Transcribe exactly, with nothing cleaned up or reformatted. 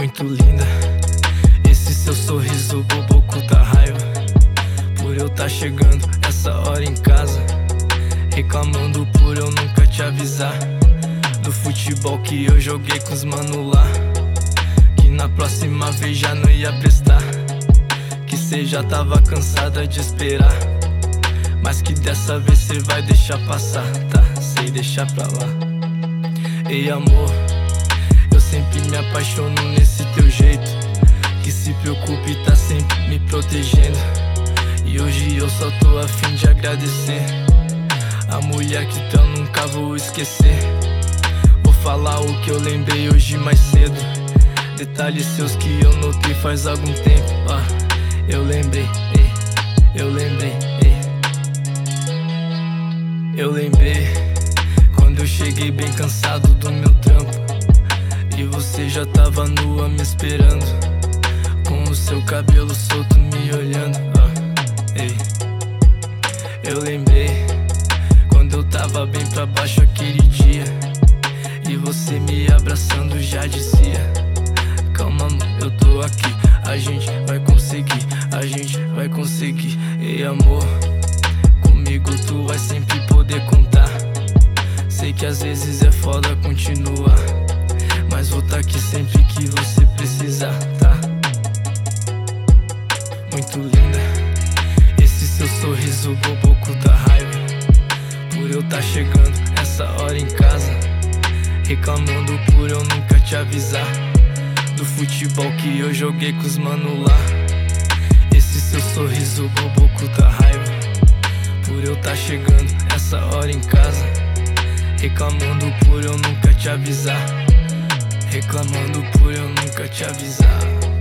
Muito linda, esse seu sorriso boboco da raiva. Por eu tá chegando essa hora em casa, reclamando por eu nunca te avisar do futebol que eu joguei com os mano lá, que na próxima vez já não ia prestar, que cê já tava cansada de esperar, mas que dessa vez cê vai deixar passar, tá? Sei deixar pra lá. Ei amor, eu sempre me apaixono nesse teu jeito, que se preocupa e tá sempre me protegendo. E hoje eu só tô a fim de agradecer a mulher que tu eu nunca vou esquecer. Vou falar o que eu lembrei hoje mais cedo, detalhes seus que eu notei faz algum tempo. Ah, eu lembrei, ei, eu lembrei, ei. Eu lembrei quando eu cheguei bem cansado do meu trampo, e você já tava nua me esperando, com o seu cabelo solto me olhando. Ah, ei. Eu lembrei quando eu tava bem pra baixo aquele dia, e você me abraçando já dizia: calma amor, eu tô aqui, a gente vai conseguir, a gente vai conseguir. Ei amor, comigo tu vai sempre poder contar. Sei que às vezes é foda continuar, mas vou tá aqui sempre que você precisar, tá? Muito linda, esse seu sorriso boboco da raiva. Por eu tá chegando essa hora em casa, reclamando por eu nunca te avisar do futebol que eu joguei com os mano lá. Esse seu sorriso boboco da raiva. Por eu tá chegando essa hora em casa, reclamando por eu nunca te avisar, reclamando por eu nunca te avisar.